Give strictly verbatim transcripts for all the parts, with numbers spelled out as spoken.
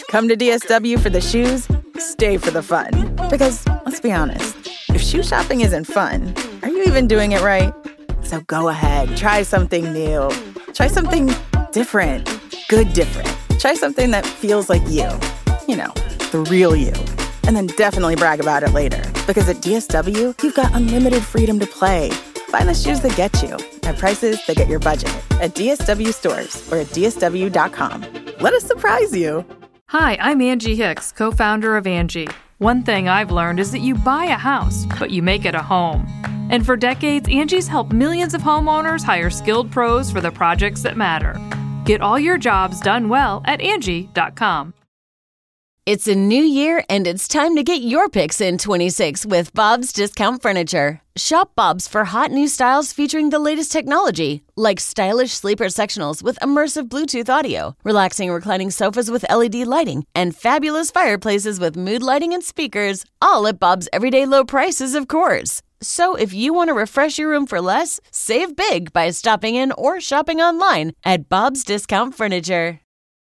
Come to D S W for the shoes, stay for the fun. Because, let's be honest, if shoe shopping isn't fun, are you even doing it right? So go ahead, try something new. Try something different. Good different. Try something that feels like you. You know, the real you. And then definitely brag about it later. Because at D S W, you've got unlimited freedom to play. Find the shoes that get you at prices that get your budget at D S W stores or at D S W dot com. Let us surprise you. Hi, I'm Angie Hicks, co-founder of Angie. One thing I've learned is that you buy a house, but you make it a home. And for decades, Angie's helped millions of homeowners hire skilled pros for the projects that matter. Get all your jobs done well at Angie dot com. It's a new year, and it's time to get your picks in twenty-six with Bob's Discount Furniture. Shop Bob's for hot new styles featuring the latest technology, like stylish sleeper sectionals with immersive Bluetooth audio, relaxing reclining sofas with L E D lighting, and fabulous fireplaces with mood lighting and speakers, all at Bob's everyday low prices, of course. So if you want to refresh your room for less, save big by stopping in or shopping online at Bob's Discount Furniture.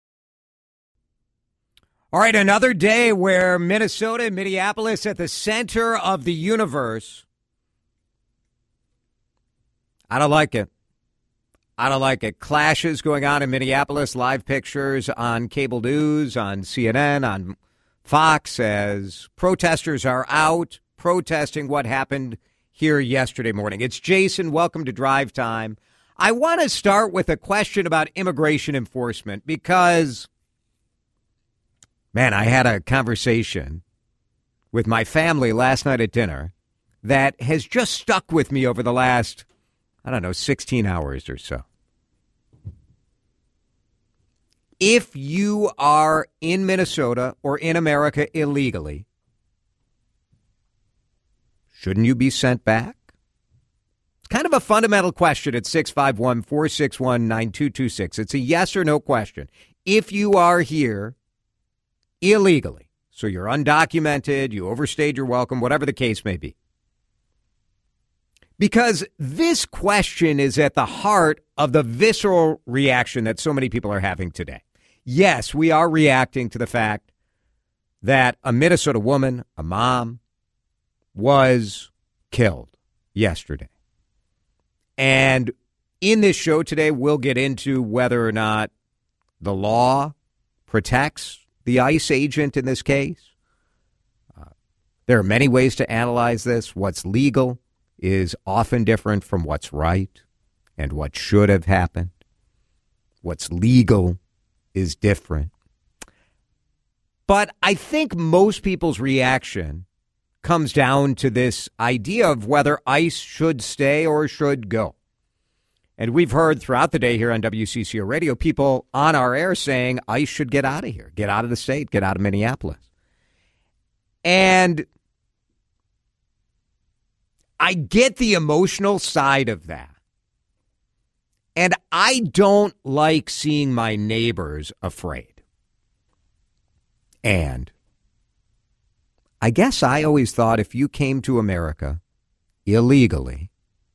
All right, another day where Minnesota and Minneapolis at the center of the universe. I don't like it. I don't like it. Clashes going on in Minneapolis, live pictures on cable news, on C N N, on Fox, as protesters are out protesting what happened here yesterday morning. It's Jason. Welcome to Drive Time. I want to start with a question about immigration enforcement because, man, I had a conversation with my family last night at dinner that has just stuck with me over the last, I don't know, sixteen hours or so. If you are in Minnesota or in America illegally, shouldn't you be sent back? It's kind of a fundamental question at six five one, four six one, nine two two six. It's a yes or no question. If you are here illegally, so you're undocumented, you overstayed your welcome, whatever the case may be. Because this question is at the heart of the visceral reaction that so many people are having today. Yes, we are reacting to the fact that a Minnesota woman, a mom, was killed yesterday. And in this show today, we'll get into whether or not the law protects the ICE agent in this case. Uh, there are many ways to analyze this. What's legal is often different from what's right and what should have happened. What's legal is different. But I think most people's reaction comes down to this idea of whether ICE should stay or should go. And we've heard throughout the day here on W C C O Radio, people on our air saying ICE should get out of here, get out of the state, get out of Minneapolis. And I get the emotional side of that. And I don't like seeing my neighbors afraid. And I guess I always thought if you came to America illegally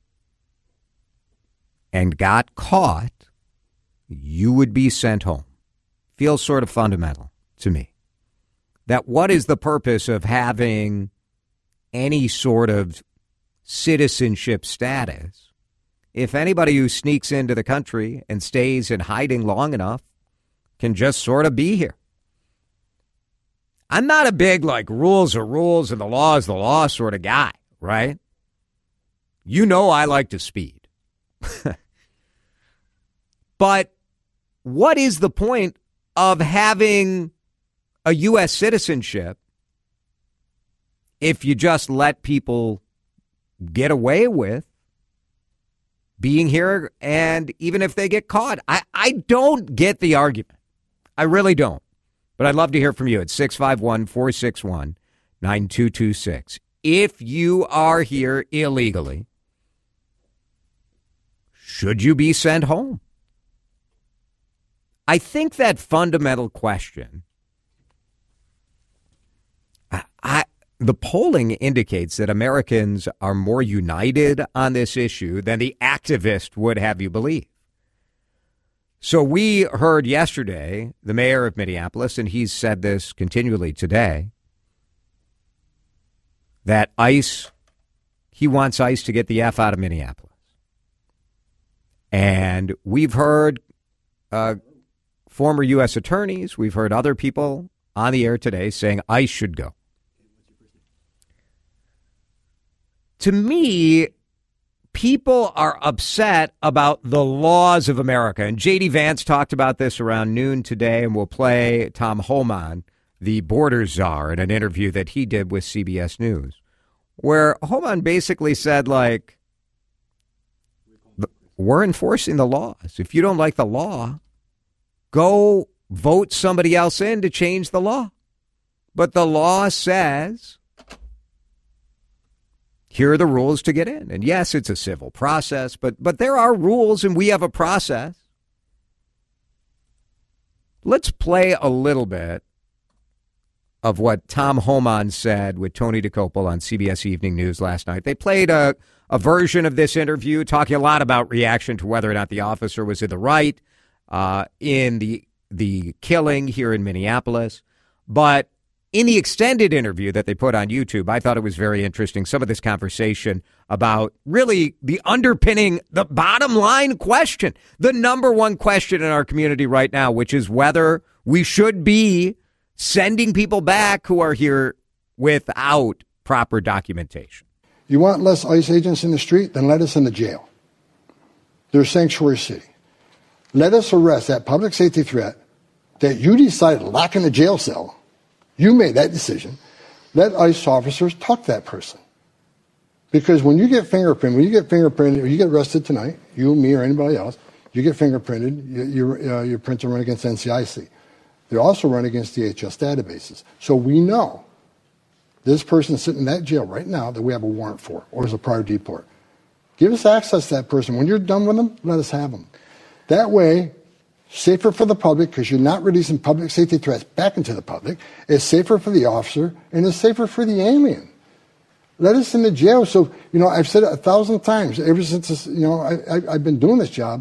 and got caught, you would be sent home. Feels sort of fundamental to me. That what is the purpose of having any sort of citizenship status if anybody who sneaks into the country and stays in hiding long enough can just sort of be here? I'm not a big, like, rules are rules and the law is the law sort of guy, right? You know I like to speed. But what is the point of having a U S citizenship if you just let people get away with being here, and even if they get caught? I, I don't get the argument. I really don't. But I'd love to hear from you at six five one, four six one, nine two two six. If you are here illegally, should you be sent home? I think that fundamental question, I, I the polling indicates that Americans are more united on this issue than the activist would have you believe. So we heard yesterday the mayor of Minneapolis, and he's said this continually today, that ICE, he wants ICE to get the F out of Minneapolis. And we've heard uh, former U S attorneys, we've heard other people on the air today saying ICE should go. To me, people are upset about the laws of America. And J D. Vance talked about this around noon today, and we'll play Tom Homan, the border czar, in an interview that he did with C B S News, where Homan basically said, like, we're enforcing the laws. If you don't like the law, go vote somebody else in to change the law. But the law says, here are the rules to get in. And yes, it's a civil process, but but there are rules and we have a process. Let's play a little bit of what Tom Homan said with Tony DeCopel on C B S Evening News last night. They played a, a version of this interview talking a lot about reaction to whether or not the officer was in the right uh, in the the killing here in Minneapolis. But in the extended interview that they put on YouTube, I thought it was very interesting. Some of this conversation about really the underpinning, the bottom line question, the number one question in our community right now, which is whether we should be sending people back who are here without proper documentation. You want less ICE agents in the street? Then let us in the jail. They're sanctuary city. Let us arrest that public safety threat that you decided to lock in a jail cell. You made that decision. Let ICE officers talk to that person. Because when you get fingerprinted, when you get fingerprinted, or you get arrested tonight, you, me, or anybody else, you get fingerprinted, you, your, uh, your prints are run against N C I C. They're also run against D H S databases. So we know this person sitting in that jail right now that we have a warrant for, or is a prior deport. Give us access to that person. When you're done with them, let us have them. That way, safer for the public, because you're not releasing public safety threats back into the public. It's safer for the officer, and it's safer for the alien. Let us in the jail. So, you know, I've said it a thousand times ever since, this, you know, I, I, I've been doing this job.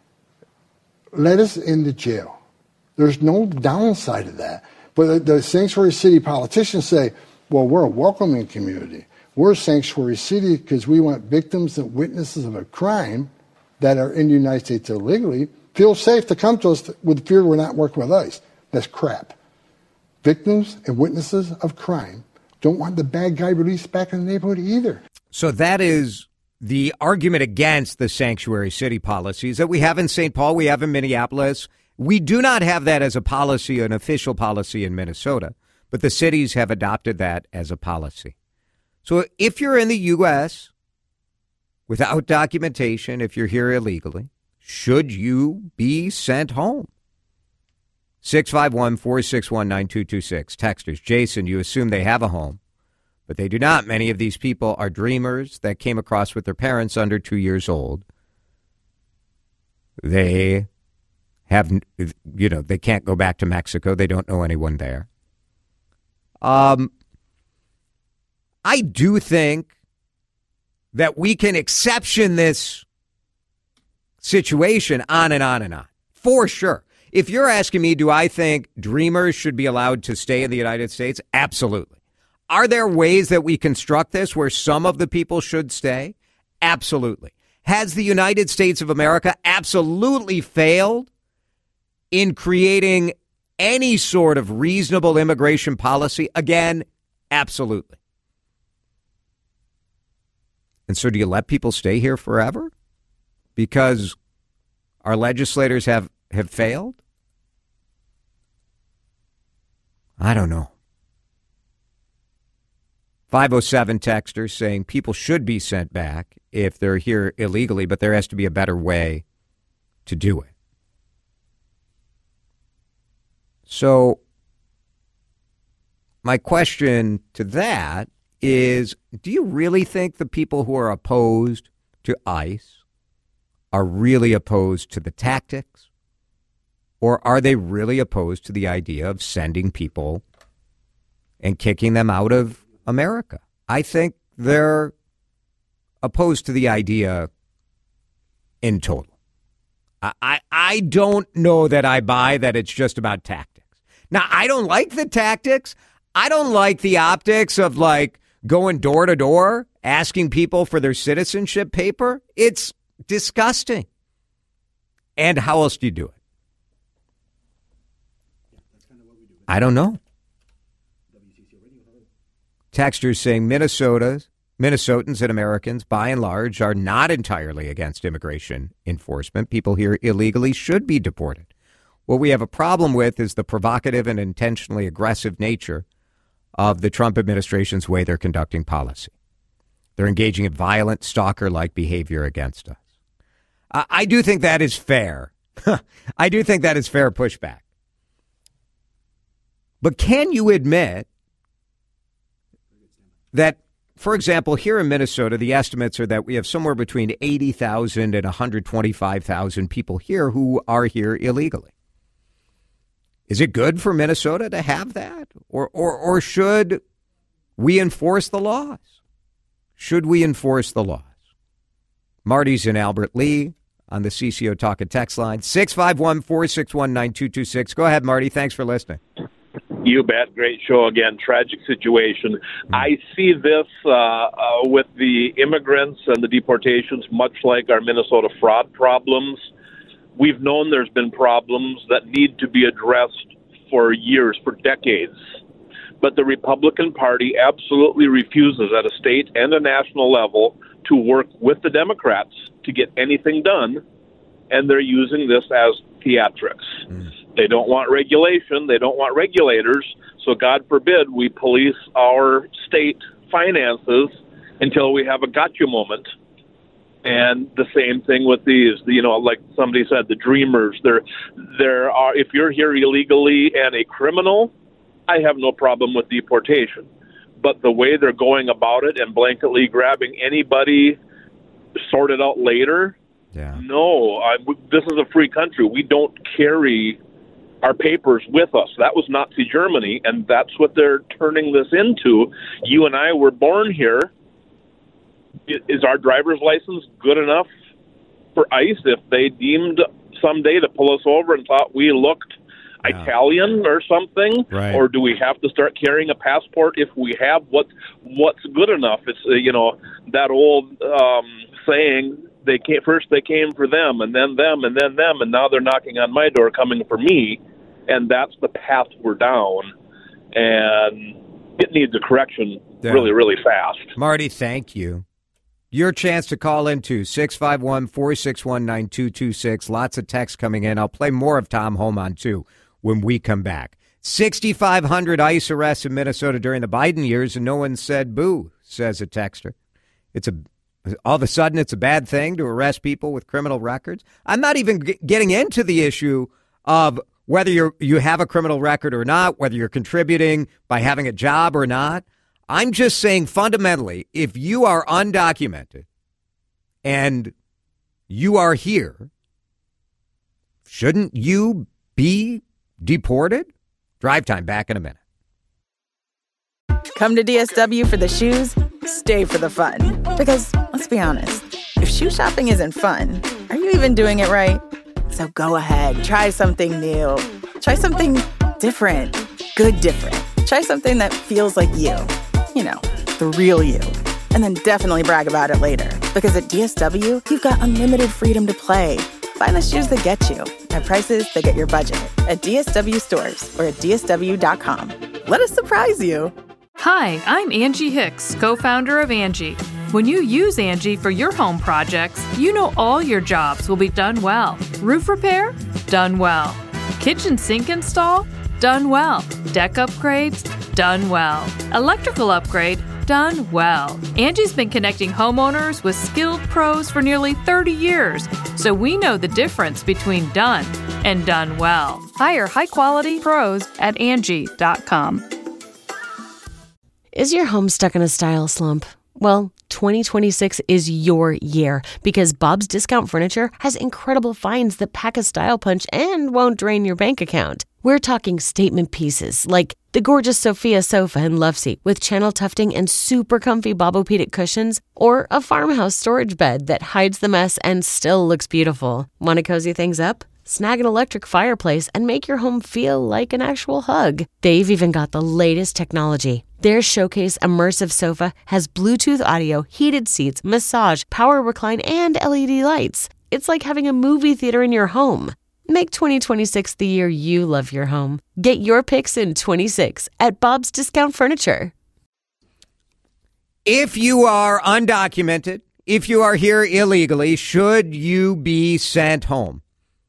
Let us in the jail. There's no downside to that. But the, the sanctuary city politicians say, well, we're a welcoming community. We're a sanctuary city because we want victims and witnesses of a crime that are in the United States illegally feel safe to come to us with fear we're not working with ICE. That's crap. Victims and witnesses of crime don't want the bad guy released back in the neighborhood either. So that is the argument against the sanctuary city policies that we have in Saint Paul, we have in Minneapolis. We do not have that as a policy, an official policy in Minnesota, but the cities have adopted that as a policy. So if you're in the U S without documentation, if you're here illegally, should you be sent home? six five one, four six one, nine two two six. Texters, Jason, you assume they have a home, but they do not. Many of these people are dreamers that came across with their parents under two years old. They have, you know, they can't go back to Mexico. They don't know anyone there. Um, I do think that we can exception this situation on and on and on, for sure. If you're asking me, do I think dreamers should be allowed to stay in the United States? Absolutely. Are there ways that we construct this where some of the people should stay? Absolutely. Has the United States of America absolutely failed in creating any sort of reasonable immigration policy? Again, absolutely. And so do you let people stay here forever because our legislators have, have failed? I don't know. five oh seven texters saying people should be sent back if they're here illegally, but there has to be a better way to do it. So my question to that is, do you really think the people who are opposed to ICE are really opposed to the tactics? Or are they really opposed to the idea of sending people and kicking them out of America? I think they're opposed to the idea in total. I, I, I don't know that I buy that it's just about tactics. Now, I don't like the tactics. I don't like the optics of like going door to door, asking people for their citizenship paper. It's disgusting. And how else do you do it? I don't know. Texters saying Minnesota's, Minnesotans and Americans, by and large, are not entirely against immigration enforcement. People here illegally should be deported. What we have a problem with is the provocative and intentionally aggressive nature of the Trump administration's way they're conducting policy. They're engaging in violent, stalker-like behavior against us. I, I do think that is fair. I do think that is fair pushback. But can you admit that, for example, here in Minnesota, the estimates are that we have somewhere between eighty thousand and one hundred twenty-five thousand people here who are here illegally? Is it good for Minnesota to have that? Or, or, or should we enforce the laws? Should we enforce the laws? Marty's in Albert Lee on the C C O Talk and Text line, six five one, four six one, nine two two six. Go ahead, Marty. Thanks for listening. You bet. Great show again. Tragic situation. Mm. I see this uh, uh, with the immigrants and the deportations, much like our Minnesota fraud problems. We've known there's been problems that need to be addressed for years, for decades. But the Republican Party absolutely refuses at a state and a national level to work with the Democrats to get anything done, and they're using this as theatrics. Mm. They don't want regulation. They don't want regulators. So God forbid we police our state finances until we have a gotcha moment. And the same thing with these, you know, like somebody said, the dreamers. There, there are. If you're here illegally and a criminal, I have no problem with deportation. But the way they're going about it and blanketly grabbing anybody, sorted out later. Yeah. No, I, this is a free country. We don't carry our papers with us. That was Nazi Germany, and that's what they're turning this into. You and I were born here. Is our driver's license good enough for ICE if they deemed someday to pull us over and thought we looked yeah. Italian or something? Right. Or do we have to start carrying a passport if we have what what's good enough? It's uh, you know that old um, saying. They came first. They came for them, and then them, and then them, and now they're knocking on my door, coming for me, and that's the path we're down, and it needs a correction yeah. really, really fast. Marty, thank you. Your chance to call into six five one, four six one, nine two two six. Lots of texts coming in. I'll play more of Tom Homan too when we come back. sixty-five hundred ICE arrests in Minnesota during the Biden years, and no one said boo, says a texter. It's a All of a sudden, it's a bad thing to arrest people with criminal records. I'm not even g- getting into the issue of whether you you have a criminal record or not, whether you're contributing by having a job or not. I'm just saying fundamentally, if you are undocumented and you are here, shouldn't you be deported? Drive time, back in a minute. Come to D S W for the shoes, stay for the fun. Because, let's be honest, if shoe shopping isn't fun, are you even doing it right? So go ahead, try something new. Try something different. Good different. Try something that feels like you. You know, the real you. And then definitely brag about it later. Because at D S W, you've got unlimited freedom to play. Find the shoes that get you at prices that get your budget at D S W stores or at D S W dot com. Let us surprise you. Hi, I'm Angie Hicks, co-founder of Angie. When you use Angie for your home projects, you know all your jobs will be done well. Roof repair? Done well. Kitchen sink install? Done well. Deck upgrades? Done well. Electrical upgrade? Done well. Angie's been connecting homeowners with skilled pros for nearly thirty years, so we know the difference between done and done well. Hire high-quality pros at Angie dot com. Is your home stuck in a style slump? Well, twenty twenty-six is your year because Bob's Discount Furniture has incredible finds that pack a style punch and won't drain your bank account. We're talking statement pieces like the gorgeous Sophia sofa and love seat with channel tufting and super comfy Bobopedic cushions, or a farmhouse storage bed that hides the mess and still looks beautiful. Want to cozy things up? Snag an electric fireplace and make your home feel like an actual hug. They've even got the latest technology. Their Showcase Immersive Sofa has Bluetooth audio, heated seats, massage, power recline, and L E D lights. It's like having a movie theater in your home. Make twenty twenty-six the year you love your home. Get your picks in twenty-six at Bob's Discount Furniture. If you are undocumented, if you are here illegally, should you be sent home?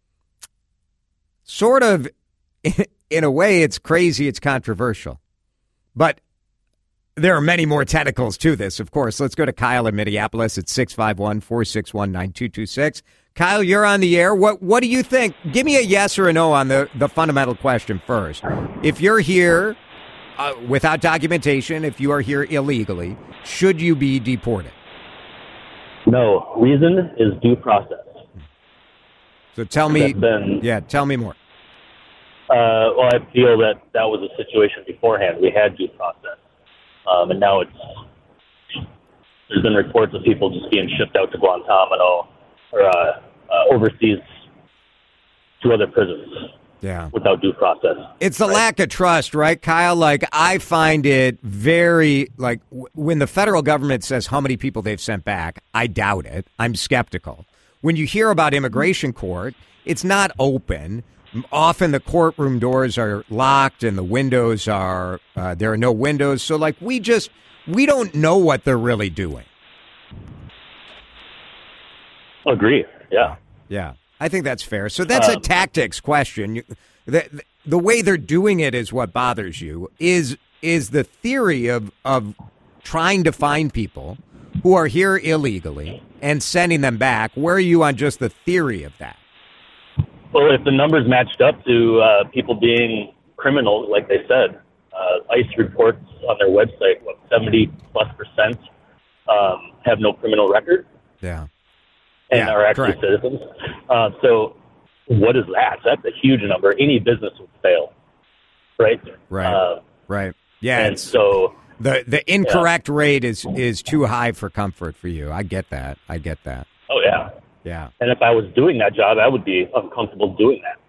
Sort of, in a way, it's crazy, it's controversial. But there are many more tentacles to this, of course. Let's go to Kyle in Minneapolis at six five one, four six one, nine two two six. Kyle, you're on the air. What what do you think? Give me a yes or a no on the, the fundamental question first. If you're here uh, without documentation, if you are here illegally, should you be deported? No. Reason is due process. So tell me, been, yeah, tell me more. Uh, well, I feel that that was a situation beforehand. We had due process. Um, and now it's, there's been reports of people just being shipped out to Guantanamo or uh, uh, overseas to other prisons. Yeah. Without due process. It's the right? lack of trust, right, Kyle? Like, I find it very, like, w- when the federal government says how many people they've sent back, I doubt it. I'm skeptical. When you hear about immigration court, it's not open. Often the courtroom doors are locked and the windows are, uh, there are no windows. So, like, we just, we don't know what they're really doing. Agree. Yeah. Yeah. I think that's fair. So that's um, a tactics question. You, the, the way they're doing it is what bothers you. Is is the theory of of trying to find people who are here illegally and sending them back. Where are you on just the theory of that? Well, if the numbers matched up to uh, people being criminals, like they said, uh, ICE reports on their website, what, seventy plus percent um, have no criminal record. Yeah. And yeah, are actually correct. citizens. Uh, so what is that? That's a huge number. Any business would fail, right? Right, uh, right. Yeah, and so the the incorrect yeah. rate is, is too high for comfort for you. I get that. I get that. Oh, yeah. Yeah. And if I was doing that job, I would be uncomfortable doing that.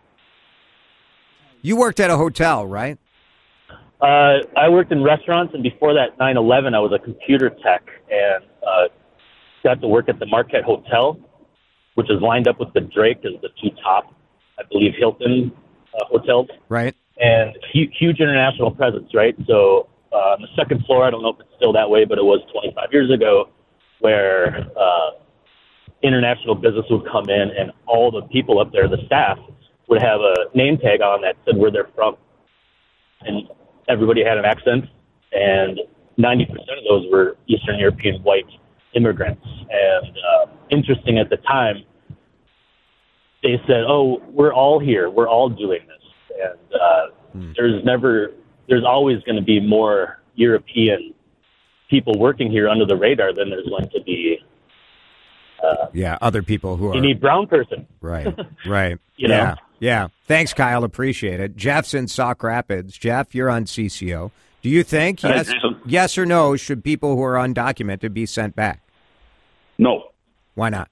You worked at a hotel, right? Uh, I worked in restaurants, and before that, nine eleven, I was a computer tech and uh, got to work at the Marquette Hotel, which is lined up with the Drake as the two top, I believe, Hilton uh, hotels. Right. And huge, huge international presence, right? So uh, on the second floor, I don't know if it's still that way, but it was twenty-five years ago, where uh, international business would come in and all the people up there, the staff, would have a name tag on that said where they're from. And everybody had an accent, and ninety percent of those were Eastern European white immigrants. And uh, interesting at the time, they said, oh, we're all here. We're all doing this. And uh, hmm. there's never, there's always going to be more European people working here under the radar than there's going to be uh, yeah, other people who are... any brown person. Right, right. you yeah, know? Yeah. Thanks, Kyle. Appreciate it. Jeff's in Sauk Rapids. Jeff, you're on C C O. Do you think, yes, yes or no, should people who are undocumented be sent back? No. Why not?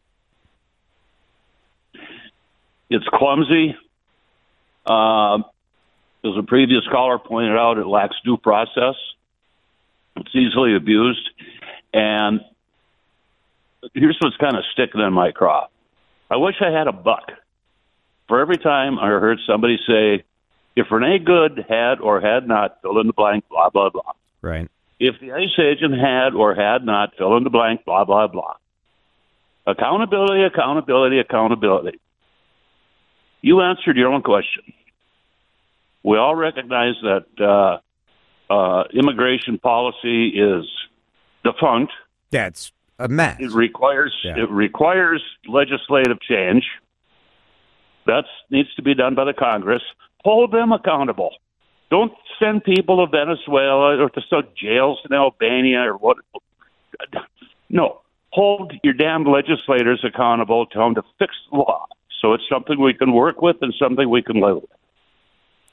It's clumsy. Uh, as a previous caller pointed out, it lacks due process. It's easily abused. And here's what's kind of sticking in my craw. I wish I had a buck for every time I heard somebody say, if Renee Good had or had not, fill in the blank, blah, blah, blah. Right. If the ICE agent had or had not, fill in the blank, blah, blah, blah. Accountability, accountability, accountability. You answered your own question. We all recognize that uh, uh, immigration policy is defunct. That's a mess. It requires yeah. it requires legislative change. That needs to be done by the Congress. Hold them accountable. Don't send people to Venezuela or to some jails in Albania or what. No. Hold your damn legislators accountable. Tell them to fix the law. So it's something we can work with and something we can live with.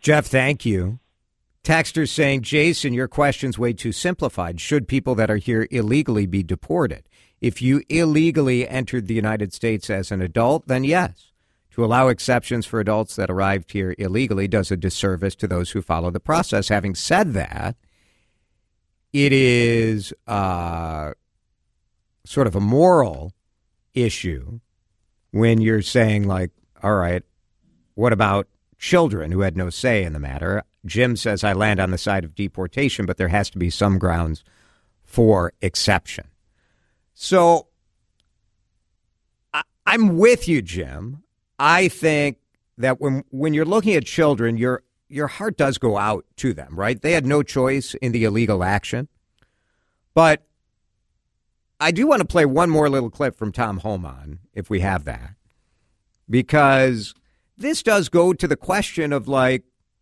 Jeff, thank you. Texter saying, Jason, your question's way too simplified. Should people that are here illegally be deported? If you illegally entered the United States as an adult, then yes. To allow exceptions for adults that arrived here illegally does a disservice to those who follow the process. Having said that, it is uh, sort of a moral issue when you're saying, like, all right, what about children who had no say in the matter? Jim says, I land on the side of deportation, but there has to be some grounds for exception. So I, I'm with you, Jim. I think that when when you're looking at children, your your heart does go out to them, right? They had no choice in the illegal action. But I do want to play one more little clip from Tom Homan, if we have that, because this does go to the question of, like,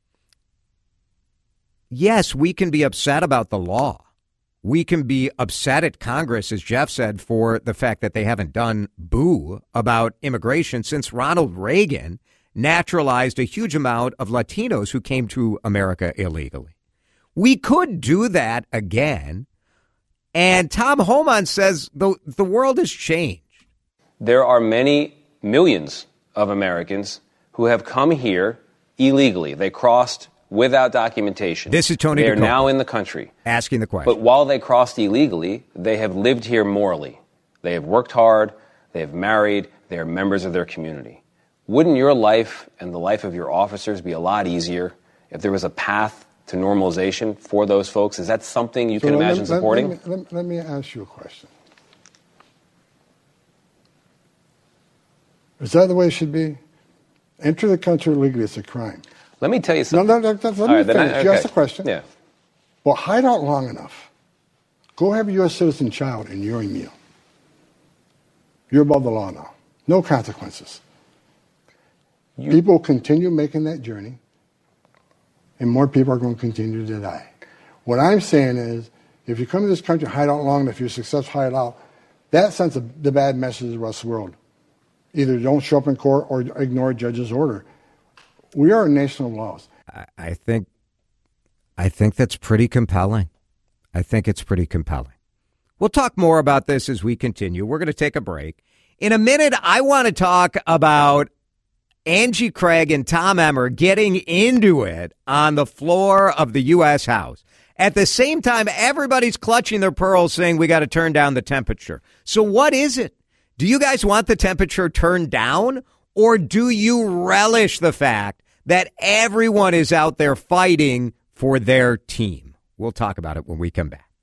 yes, we can be upset about the law. We can be upset at Congress, as Jeff said, for the fact that they haven't done boo about immigration since Ronald Reagan naturalized a huge amount of Latinos who came to America illegally. We could do that again. And Tom Homan says the, the world has changed. There are many millions of Americans who have come here illegally. They crossed without documentation. This is Tony They are DeCote now in the country. Asking the question. But while they crossed illegally, they have lived here morally. They have worked hard. They have married. They are members of their community. Wouldn't your life and the life of your officers be a lot easier if there was a path to normalization for those folks? Is that something you so can let, imagine let, supporting? Let me, let, let me ask you a question. Is that the way it should be? Enter the country illegally, it's a crime. Let me tell you something. No, no, no, let me right, finish. I, okay. You asked the question. Yeah. Well, hide out long enough. Go have a U S citizen child and you're immune. You're above the law now. No consequences. You, people continue making that journey, and more people are going to continue to die. What I'm saying is, if you come to this country, hide out long enough, if you're successful, hide out, that sends a, the bad message to the rest of the world. Either don't show up in court or ignore a judge's order. We are a nation of laws. I, I think, I think that's pretty compelling. I think it's pretty compelling. We'll talk more about this as we continue. We're going to take a break. In a minute, I want to talk about Angie Craig and Tom Emmer getting into it on the floor of the U S House. At the same time, everybody's clutching their pearls saying we got to turn down the temperature. So what is it? Do you guys want the temperature turned down, or do you relish the fact that everyone is out there fighting for their team? We'll talk about it when we come back.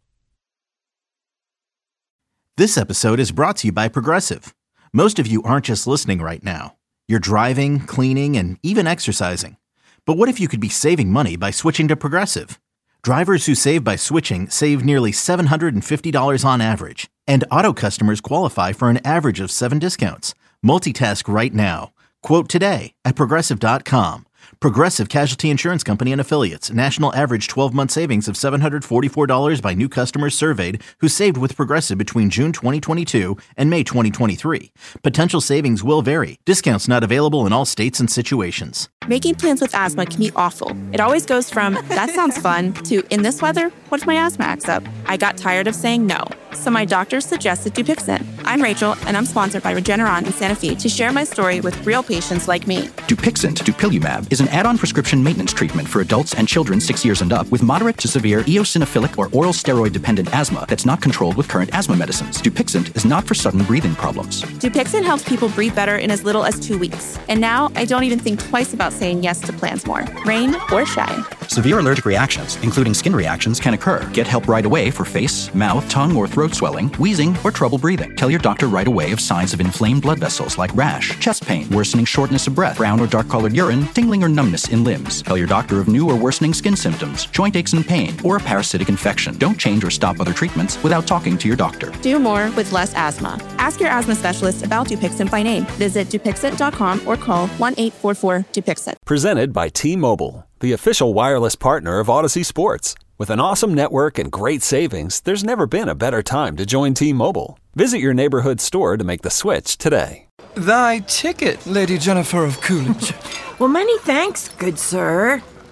This episode is brought to you by Progressive. Most of you aren't just listening right now. You're driving, cleaning, and even exercising. But what if you could be saving money by switching to Progressive? Drivers who save by switching save nearly seven hundred fifty dollars on average. And auto customers qualify for an average of seven discounts. Multitask right now. Quote today at Progressive dot com. Progressive Casualty Insurance Company and Affiliates. National average twelve-month savings of seven hundred forty-four dollars by new customers surveyed who saved with Progressive between June twenty twenty-two and May twenty twenty-three. Potential savings will vary. Discounts not available in all states and situations. Making plans with asthma can be awful. It always goes from, that sounds fun, to, in this weather, what if my asthma acts up? I got tired of saying no. So my doctor suggested Dupixent. I'm Rachel, and I'm sponsored by Regeneron in Santa Fe to share my story with real patients like me. Dupixent, dupilumab, is an add-on prescription maintenance treatment for adults and children six years and up with moderate to severe eosinophilic or oral steroid-dependent asthma that's not controlled with current asthma medicines. Dupixent is not for sudden breathing problems. Dupixent helps people breathe better in as little as two weeks. And now I don't even think twice about saying yes to plans more, rain or shine. Severe allergic reactions, including skin reactions, can occur. Get help right away for face, mouth, tongue, or throat swelling, wheezing, or trouble breathing. Tell your doctor right away of signs of inflamed blood vessels like rash, chest pain, worsening shortness of breath, brown or dark-colored urine, tingling or numbness in limbs. Tell your doctor of new or worsening skin symptoms, joint aches and pain, or a parasitic infection. Don't change or stop other treatments without talking to your doctor. Do more with less asthma. Ask your asthma specialist about Dupixent by name. Visit Dupixent dot com or call one eight four four Dupixent. Presented by T-Mobile, the official wireless partner of Odyssey Sports. With an awesome network and great savings, there's never been a better time to join T-Mobile. Visit your neighborhood store to make the switch today. Thy ticket, Lady Jennifer of Coolidge. Well, many thanks, good sir.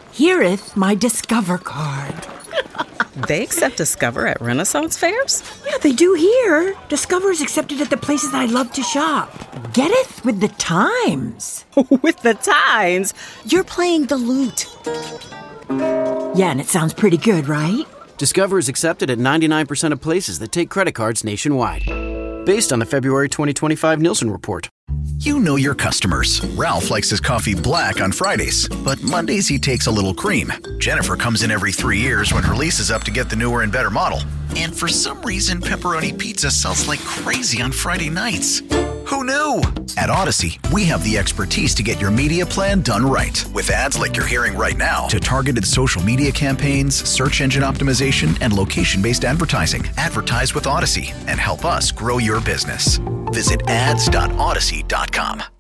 Hereeth my Discover card. They accept Discover at Renaissance fairs? Yeah, they do here. Discover is accepted at the places I love to shop. Getteth with the times. With the times? You're playing the lute. Yeah, and it sounds pretty good, right? Discover is accepted at ninety-nine percent of places that take credit cards nationwide. Based on the February twenty twenty-five Nielsen report. You know your customers. Ralph likes his coffee black on Fridays, but Mondays he takes a little cream. Jennifer comes in every three years when her lease is up to get the newer and better model. And for some reason, pepperoni pizza sells like crazy on Friday nights. Who knew? At Odyssey, we have the expertise to get your media plan done right. With ads like you're hearing right now, to targeted social media campaigns, search engine optimization, and location-based advertising. Advertise with Odyssey and help us grow your business. Visit ads dot odyssey dot com.